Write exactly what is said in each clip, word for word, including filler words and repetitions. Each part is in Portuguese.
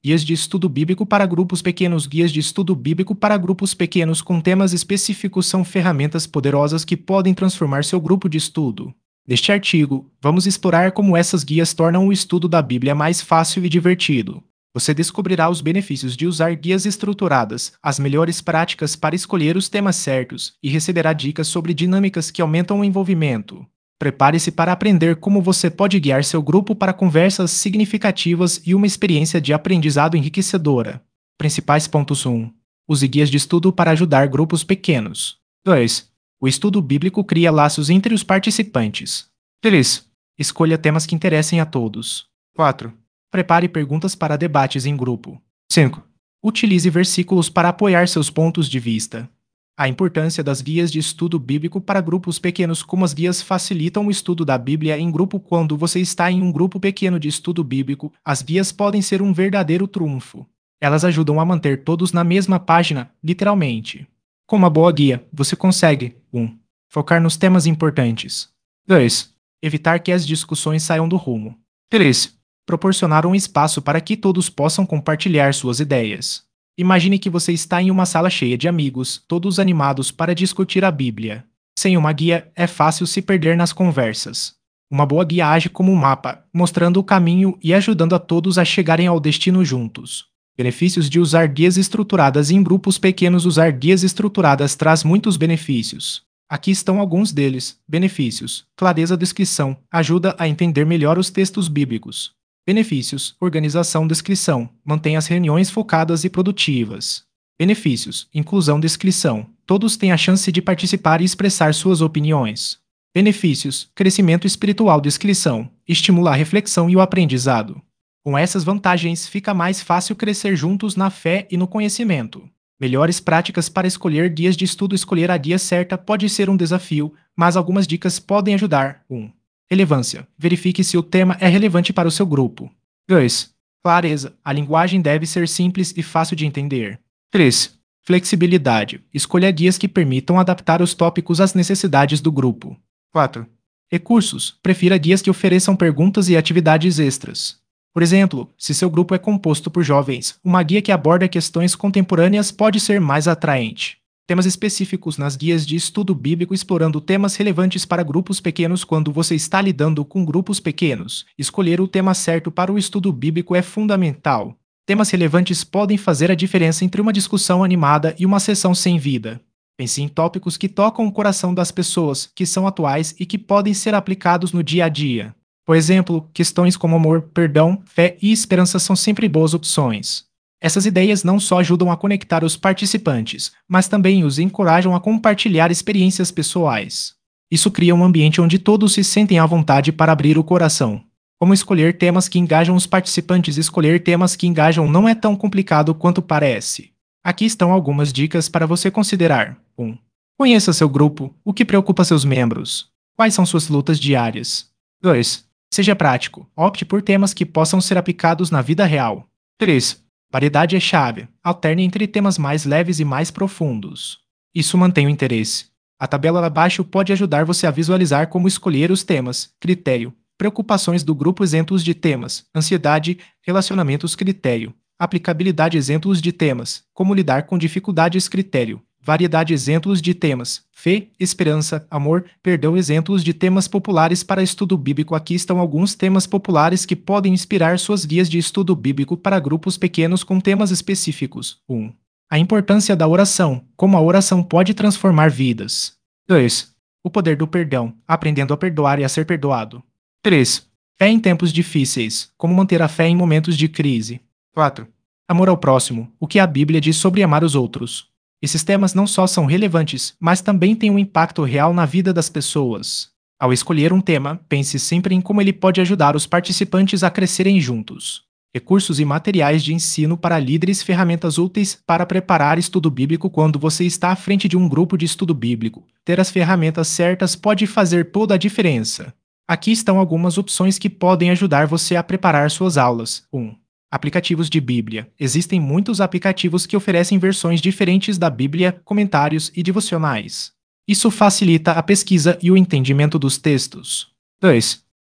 Guias de estudo bíblico para grupos pequenos. Guias de estudo bíblico para grupos pequenos com temas específicos são ferramentas poderosas que podem transformar seu grupo de estudo. Neste artigo, vamos explorar como essas guias tornam o estudo da Bíblia mais fácil e divertido. Você descobrirá os benefícios de usar guias estruturadas, as melhores práticas para escolher os temas certos e receberá dicas sobre dinâmicas que aumentam o envolvimento. Prepare-se para aprender como você pode guiar seu grupo para conversas significativas e uma experiência de aprendizado enriquecedora. Principais pontos um. Use guias de estudo para ajudar grupos pequenos. dois. O estudo bíblico cria laços entre os participantes. três. Escolha temas que interessem a todos. quatro. Prepare perguntas para debates em grupo. cinco. Utilize versículos para apoiar seus pontos de vista. A importância das guias de estudo bíblico para grupos pequenos. Como as guias facilitam o estudo da Bíblia em grupo. Quando você está em um grupo pequeno de estudo bíblico, as guias podem ser um verdadeiro trunfo. Elas ajudam a manter todos na mesma página, literalmente. Com uma boa guia, você consegue um. Focar nos temas importantes. dois. Evitar que as discussões saiam do rumo. três. Proporcionar um espaço para que todos possam compartilhar suas ideias. Imagine que você está em uma sala cheia de amigos, todos animados para discutir a Bíblia. Sem uma guia, é fácil se perder nas conversas. Uma boa guia age como um mapa, mostrando o caminho e ajudando a todos a chegarem ao destino juntos. Benefícios de usar guias estruturadas em grupos pequenos. Usar guias estruturadas traz muitos benefícios. Aqui estão alguns deles. Benefícios: clareza da descrição, ajuda a entender melhor os textos bíblicos. Benefícios: organização, descrição, mantém as reuniões focadas e produtivas. Benefícios: inclusão, descrição, todos têm a chance de participar e expressar suas opiniões. Benefícios: crescimento espiritual, descrição, estimula a reflexão e o aprendizado. Com essas vantagens, fica mais fácil crescer juntos na fé e no conhecimento. Melhores práticas para escolher guias de estudo. Escolher a guia certa pode ser um desafio, mas algumas dicas podem ajudar. um. Relevância. Verifique se o tema é relevante para o seu grupo. dois. Clareza. A linguagem deve ser simples e fácil de entender. três. Flexibilidade. Escolha guias que permitam adaptar os tópicos às necessidades do grupo. quatro. Recursos. Prefira guias que ofereçam perguntas e atividades extras. Por exemplo, se seu grupo é composto por jovens, uma guia que aborda questões contemporâneas pode ser mais atraente. Temas específicos nas guias de estudo bíblico. Explorando temas relevantes para grupos pequenos. Quando você está lidando com grupos pequenos, escolher o tema certo para o estudo bíblico é fundamental. Temas relevantes podem fazer a diferença entre uma discussão animada e uma sessão sem vida. Pense em tópicos que tocam o coração das pessoas, que são atuais e que podem ser aplicados no dia a dia. Por exemplo, questões como amor, perdão, fé e esperança são sempre boas opções. Essas ideias não só ajudam a conectar os participantes, mas também os encorajam a compartilhar experiências pessoais. Isso cria um ambiente onde todos se sentem à vontade para abrir o coração. Como escolher temas que engajam os participantes? Escolher temas que engajam não é tão complicado quanto parece. Aqui estão algumas dicas para você considerar. um. Conheça seu grupo. O que preocupa seus membros? Quais são suas lutas diárias? dois. Seja prático. Opte por temas que possam ser aplicados na vida real. três. Variedade é chave. Alterne entre temas mais leves e mais profundos. Isso mantém o interesse. A tabela abaixo pode ajudar você a visualizar como escolher os temas. Critério. Preocupações do grupo. Exemplos de temas. Ansiedade, relacionamentos. Critério. Aplicabilidade. Exemplos de temas. Como lidar com dificuldades. Critério. Variedade. Exemplos de temas. Fé, esperança, amor, perdão. Exemplos de temas populares para estudo bíblico. Aqui estão alguns temas populares que podem inspirar suas guias de estudo bíblico para grupos pequenos com temas específicos. um. A importância da oração. Como a oração pode transformar vidas. dois. O poder do perdão. Aprendendo a perdoar e a ser perdoado. três. Fé em tempos difíceis. Como manter a fé em momentos de crise. quatro. Amor ao próximo. O que a Bíblia diz sobre amar os outros. Esses temas não só são relevantes, mas também têm um impacto real na vida das pessoas. Ao escolher um tema, pense sempre em como ele pode ajudar os participantes a crescerem juntos. Recursos e materiais de ensino para líderes. Ferramentas úteis para preparar estudo bíblico. Quando você está à frente de um grupo de estudo bíblico, ter as ferramentas certas pode fazer toda a diferença. Aqui estão algumas opções que podem ajudar você a preparar suas aulas. um. Aplicativos de Bíblia. Existem muitos aplicativos que oferecem versões diferentes da Bíblia, comentários e devocionais. Isso facilita a pesquisa e o entendimento dos textos. dois.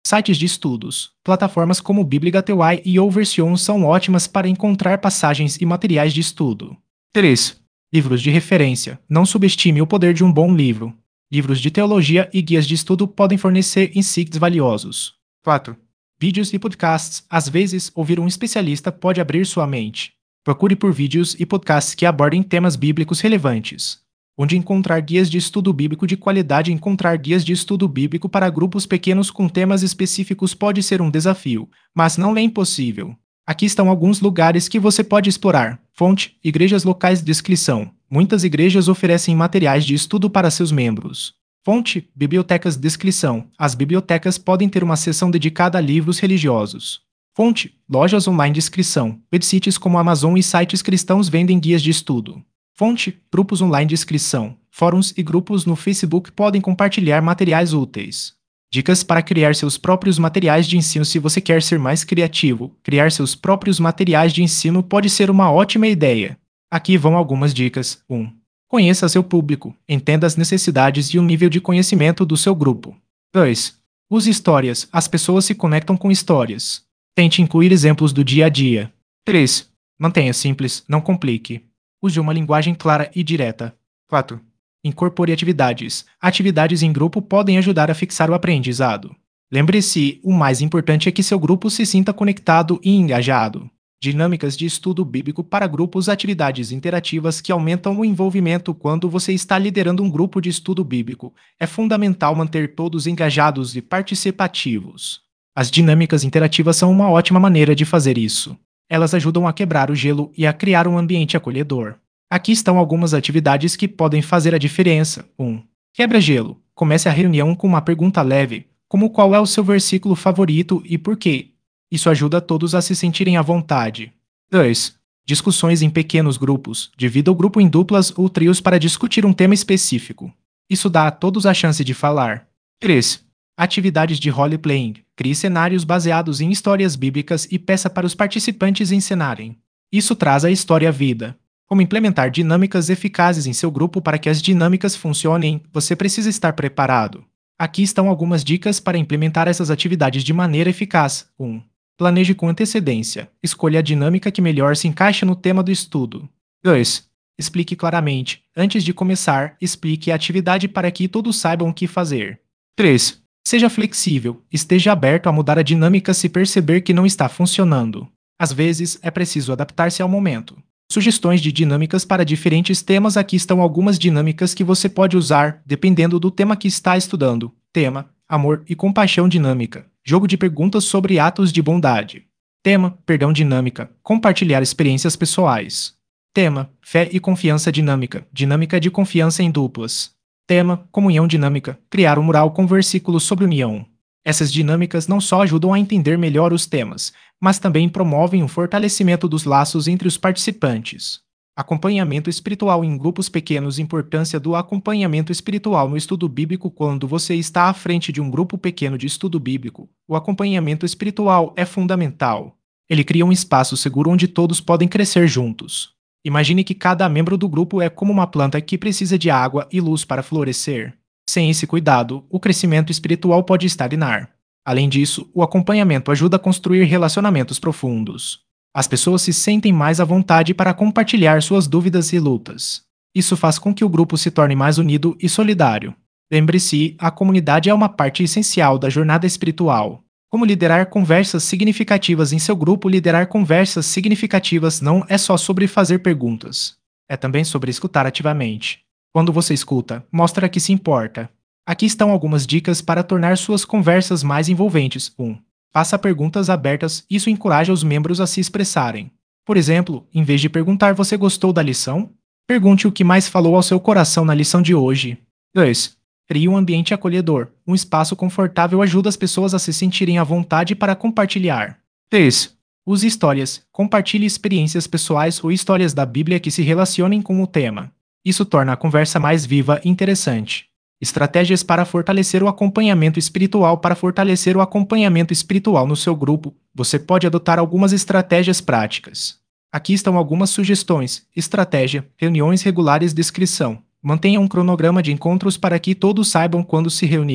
Sites de estudos. Plataformas como Bibligateway e Oversion são ótimas para encontrar passagens e materiais de estudo. três. Livros de referência. Não subestime o poder de um bom livro. Livros de teologia e guias de estudo podem fornecer insights valiosos. quatro. Vídeos e podcasts. Às vezes, ouvir um especialista pode abrir sua mente. Procure por vídeos e podcasts que abordem temas bíblicos relevantes. Onde encontrar guias de estudo bíblico de qualidade. Encontrar guias de estudo bíblico para grupos pequenos com temas específicos pode ser um desafio, mas não é impossível. Aqui estão alguns lugares que você pode explorar. Fonte: igrejas locais. Descrição: muitas igrejas oferecem materiais de estudo para seus membros. Fonte: bibliotecas. Descrição: as bibliotecas podem ter uma seção dedicada a livros religiosos. Fonte: lojas online. Descrição: websites como Amazon e sites cristãos vendem guias de estudo. Fonte: grupos online. Descrição: fóruns e grupos no Facebook podem compartilhar materiais úteis. Dicas para criar seus próprios materiais de ensino. Se você quer ser mais criativo, criar seus próprios materiais de ensino pode ser uma ótima ideia. Aqui vão algumas dicas. um. Conheça seu público, entenda as necessidades e o nível de conhecimento do seu grupo. dois. Use histórias. As pessoas se conectam com histórias. Tente incluir exemplos do dia a dia. três. Mantenha simples, não complique. Use uma linguagem clara e direta. quatro. Incorpore atividades. Atividades em grupo podem ajudar a fixar o aprendizado. Lembre-se, o mais importante é que seu grupo se sinta conectado e engajado. Dinâmicas de estudo bíblico para grupos. Atividades interativas que aumentam o envolvimento quando você está liderando um grupo de estudo bíblico. É fundamental manter todos engajados e participativos. As dinâmicas interativas são uma ótima maneira de fazer isso. Elas ajudam a quebrar o gelo e a criar um ambiente acolhedor. Aqui estão algumas atividades que podem fazer a diferença. um. Quebra-gelo. Comece a reunião com uma pergunta leve, como qual é o seu versículo favorito e por quê. Isso ajuda todos a se sentirem à vontade. dois. Discussões em pequenos grupos. Divida o grupo em duplas ou trios para discutir um tema específico. Isso dá a todos a chance de falar. três. Atividades de role-playing. Crie cenários baseados em histórias bíblicas e peça para os participantes encenarem. Isso traz a história à vida. Como implementar dinâmicas eficazes em seu grupo. Para que as dinâmicas funcionem, você precisa estar preparado. Aqui estão algumas dicas para implementar essas atividades de maneira eficaz. um. Planeje com antecedência. Escolha a dinâmica que melhor se encaixa no tema do estudo. dois. Explique claramente. Antes de começar, explique a atividade para que todos saibam o que fazer. três. Seja flexível. Esteja aberto a mudar a dinâmica se perceber que não está funcionando. Às vezes, é preciso adaptar-se ao momento. Sugestões de dinâmicas para diferentes temas. Aqui estão algumas dinâmicas que você pode usar, dependendo do tema que está estudando. Tema: amor e compaixão. Dinâmica: jogo de perguntas sobre atos de bondade. Tema: perdão. Dinâmica: compartilhar experiências pessoais. Tema: fé e confiança. Dinâmica: dinâmica de confiança em duplas. Tema: comunhão. Dinâmica: criar um mural com versículos sobre união. Essas dinâmicas não só ajudam a entender melhor os temas, mas também promovem o fortalecimento dos laços entre os participantes. Acompanhamento espiritual em grupos pequenos. Importância do acompanhamento espiritual no estudo bíblico. Quando você está à frente de um grupo pequeno de estudo bíblico, o acompanhamento espiritual é fundamental. Ele cria um espaço seguro onde todos podem crescer juntos. Imagine que cada membro do grupo é como uma planta que precisa de água e luz para florescer. Sem esse cuidado, o crescimento espiritual pode estagnar. Além disso, o acompanhamento ajuda a construir relacionamentos profundos. As pessoas se sentem mais à vontade para compartilhar suas dúvidas e lutas. Isso faz com que o grupo se torne mais unido e solidário. Lembre-se, a comunidade é uma parte essencial da jornada espiritual. Como liderar conversas significativas em seu grupo? Liderar conversas significativas não é só sobre fazer perguntas. É também sobre escutar ativamente. Quando você escuta, mostra que se importa. Aqui estão algumas dicas para tornar suas conversas mais envolventes. um. Faça perguntas abertas. Isso encoraja os membros a se expressarem. Por exemplo, em vez de perguntar "você gostou da lição?", pergunte o que mais falou ao seu coração na lição de hoje. dois. Crie um ambiente acolhedor. Um espaço confortável ajuda as pessoas a se sentirem à vontade para compartilhar. três. Use histórias. Compartilhe experiências pessoais ou histórias da Bíblia que se relacionem com o tema. Isso torna a conversa mais viva e interessante. Estratégias para fortalecer o acompanhamento espiritual. Para fortalecer o acompanhamento espiritual no seu grupo, você pode adotar algumas estratégias práticas. Aqui estão algumas sugestões. Estratégia: reuniões regulares. Descrição: mantenha um cronograma de encontros para que todos saibam quando se reunir.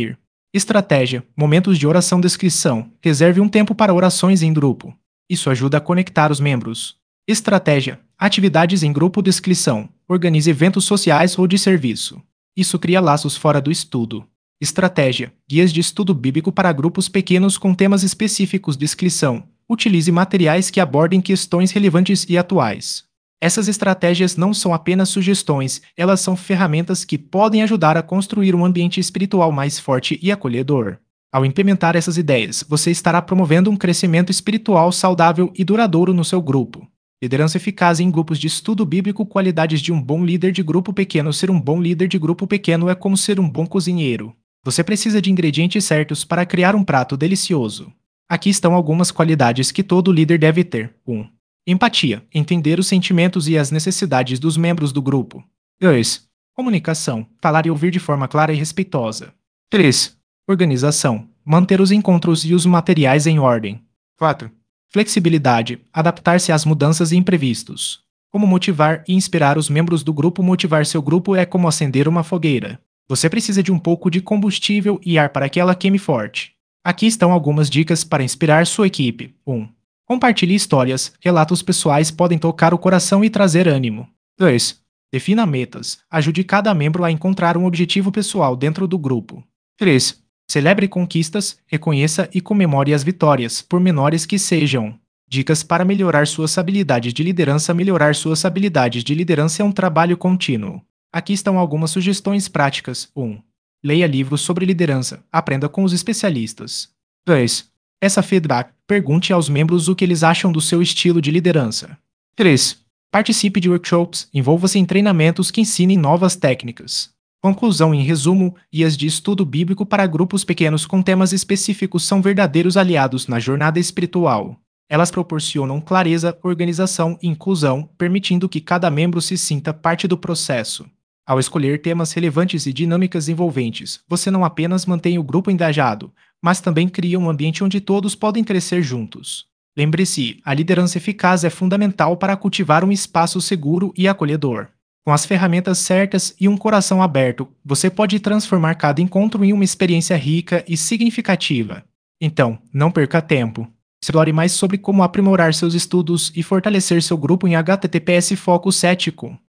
Estratégia: momentos de oração descrição. Reserve um tempo para orações em grupo. Isso ajuda a conectar os membros. Estratégia: atividades em grupo descrição. Organize eventos sociais ou de serviço. Isso cria laços fora do estudo. Estratégia: guias de estudo bíblico para grupos pequenos com temas específicos de inscrição. Utilize materiais que abordem questões relevantes e atuais. Essas estratégias não são apenas sugestões, elas são ferramentas que podem ajudar a construir um ambiente espiritual mais forte e acolhedor. Ao implementar essas ideias, você estará promovendo um crescimento espiritual saudável e duradouro no seu grupo. Liderança eficaz em grupos de estudo bíblico. Qualidades de um bom líder de grupo pequeno. Ser um bom líder de grupo pequeno é como ser um bom cozinheiro. Você precisa de ingredientes certos para criar um prato delicioso. Aqui estão algumas qualidades que todo líder deve ter. um. Empatia. Entender os sentimentos e as necessidades dos membros do grupo. dois. Comunicação. Falar e ouvir de forma clara e respeitosa. três. Organização. Manter os encontros e os materiais em ordem. quatro. Flexibilidade. Adaptar-se às mudanças e imprevistos. Como motivar e inspirar os membros do grupo. Motivar seu grupo é como acender uma fogueira. Você precisa de um pouco de combustível e ar para que ela queime forte. Aqui estão algumas dicas para inspirar sua equipe. um. Compartilhe histórias. Relatos pessoais podem tocar o coração e trazer ânimo. dois. Defina metas. Ajude cada membro a encontrar um objetivo pessoal dentro do grupo. três. Celebre conquistas, reconheça e comemore as vitórias, por menores que sejam. Dicas para melhorar suas habilidades de liderança. Melhorar suas habilidades de liderança é um trabalho contínuo. Aqui estão algumas sugestões práticas. um. Leia livros sobre liderança. Aprenda com os especialistas. dois. Peça feedback. Pergunte aos membros o que eles acham do seu estilo de liderança. três. Participe de workshops. Envolva-se em treinamentos que ensinem novas técnicas. Conclusão. Em resumo, guias de estudo bíblico para grupos pequenos com temas específicos são verdadeiros aliados na jornada espiritual. Elas proporcionam clareza, organização e inclusão, permitindo que cada membro se sinta parte do processo. Ao escolher temas relevantes e dinâmicas envolventes, você não apenas mantém o grupo engajado, mas também cria um ambiente onde todos podem crescer juntos. Lembre-se, a liderança eficaz é fundamental para cultivar um espaço seguro e acolhedor. Com as ferramentas certas e um coração aberto, você pode transformar cada encontro em uma experiência rica e significativa. Então, não perca tempo. Explore mais sobre como aprimorar seus estudos e fortalecer seu grupo em H T T P S Foco Cético.